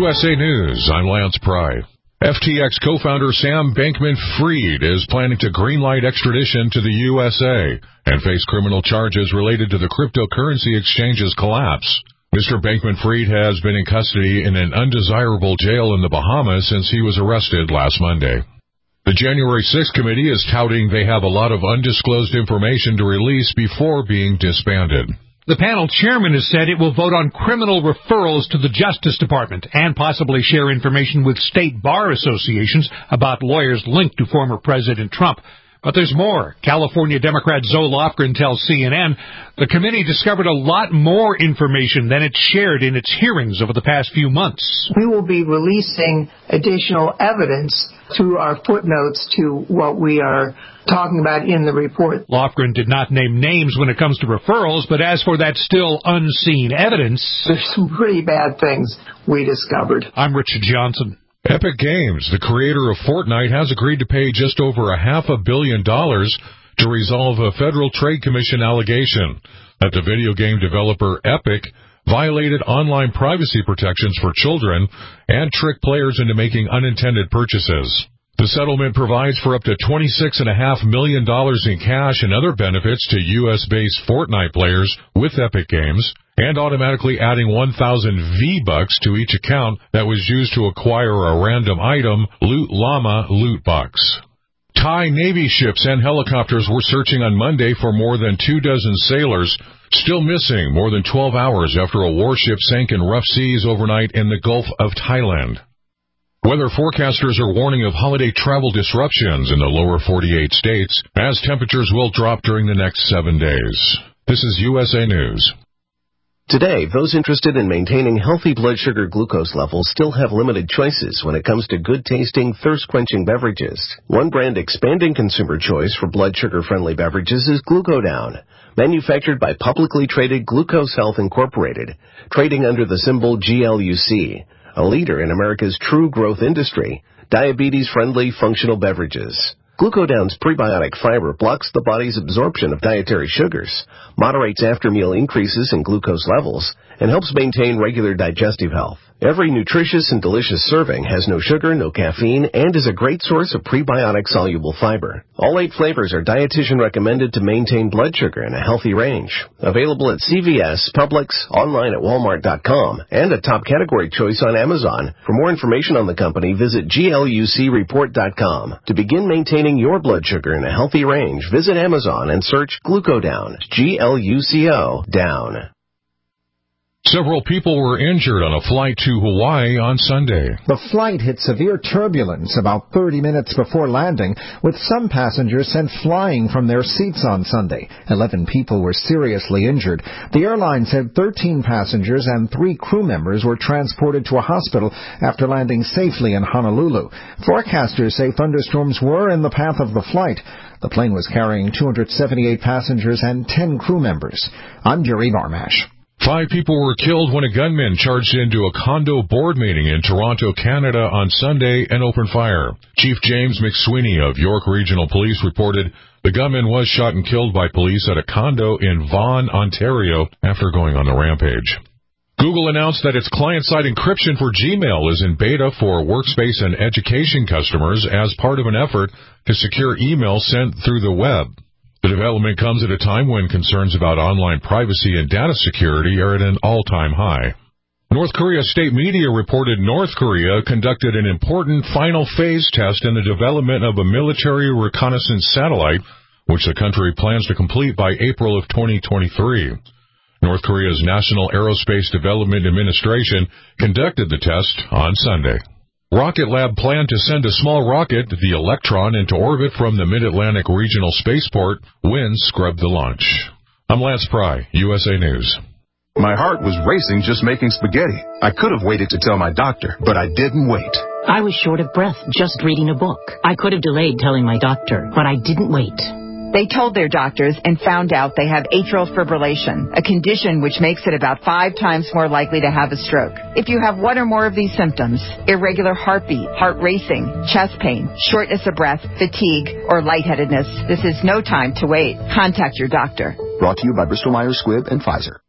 USA News, I'm Lance Pry. FTX co-founder Sam Bankman-Fried is planning to greenlight extradition to the USA and face criminal charges related to the cryptocurrency exchange's collapse. Mr. Bankman-Fried has been in custody in an undesirable jail in the Bahamas since he was arrested last Monday. The January 6th committee is touting they have a lot of undisclosed information to release before being disbanded. The panel chairman has said it will vote on criminal referrals to the Justice Department and possibly share information with state bar associations about lawyers linked to former President Trump. But there's more. California Democrat Zoe Lofgren tells CNN the committee discovered a lot more information than it shared in its hearings over the past few months. We will be releasing additional evidence through our footnotes to what we are talking about in the report. Lofgren did not name names when it comes to referrals, but as for that still unseen evidence, there's some pretty bad things we discovered. I'm Richard Johnson. Epic Games, the creator of Fortnite, has agreed to pay just over $500 million to resolve a Federal Trade Commission allegation that the video game developer Epic violated online privacy protections for children and tricked players into making unintended purchases. The settlement provides for up to $26.5 million in cash and other benefits to U.S.-based Fortnite players with Epic Games, and automatically adding 1,000 V-Bucks to each account that was used to acquire a random item, Loot Llama loot box. Thai Navy ships and helicopters were searching on Monday for more than 24 sailors, still missing more than 12 hours after a warship sank in rough seas overnight in the Gulf of Thailand. Weather forecasters are warning of holiday travel disruptions in the lower 48 states as temperatures will drop during the next 7 days. This is USA News. Today, those interested in maintaining healthy blood sugar glucose levels still have limited choices when it comes to good-tasting, thirst-quenching beverages. One brand expanding consumer choice for blood sugar-friendly beverages is Glucodown, manufactured by publicly traded Glucose Health Incorporated, trading under the symbol GLUC, a leader in America's true growth industry, diabetes-friendly functional beverages. Glucodown's prebiotic fiber blocks the body's absorption of dietary sugars, moderates after-meal increases in glucose levels, and helps maintain regular digestive health. Every nutritious and delicious serving has no sugar, no caffeine, and is a great source of prebiotic-soluble fiber. All 8 flavors are dietitian recommended to maintain blood sugar in a healthy range. Available at CVS, Publix, online at Walmart.com, and a top category choice on Amazon. For more information on the company, visit GLUCreport.com. To begin maintaining your blood sugar in a healthy range, visit Amazon and search Glucodown, GLUCO, down. Several people were injured on a flight to Hawaii on Sunday. The flight hit severe turbulence about 30 minutes before landing, with some passengers sent flying from their seats on Sunday. 11 people were seriously injured. The airline said 13 passengers and 3 crew members were transported to a hospital after landing safely in Honolulu. Forecasters say thunderstorms were in the path of the flight. The plane was carrying 278 passengers and 10 crew members. I'm Jerry Varmash. 5 people were killed when a gunman charged into a condo board meeting in Toronto, Canada on Sunday and opened fire. Chief James McSweeney of York Regional Police reported the gunman was shot and killed by police at a condo in Vaughan, Ontario, after going on the rampage. Google announced that its client-side encryption for Gmail is in beta for workspace and education customers as part of an effort to secure email sent through the web. The development comes at a time when concerns about online privacy and data security are at an all-time high. North Korea state media reported North Korea conducted an important final phase test in the development of a military reconnaissance satellite, which the country plans to complete by April of 2023. North Korea's National Aerospace Development Administration conducted the test on Sunday. Rocket Lab planned to send a small rocket, the Electron, into orbit from the Mid-Atlantic Regional Spaceport. Wind scrubbed the launch. I'm Lance Pry, USA News. My heart was racing just making spaghetti. I could have waited to tell my doctor, but I didn't wait. I was short of breath just reading a book. I could have delayed telling my doctor, but I didn't wait. They told their doctors and found out they have atrial fibrillation, a condition which makes it about 5 times more likely to have a stroke. If you have one or more of these symptoms, irregular heartbeat, heart racing, chest pain, shortness of breath, fatigue, or lightheadedness, this is no time to wait. Contact your doctor. Brought to you by Bristol Myers Squibb and Pfizer.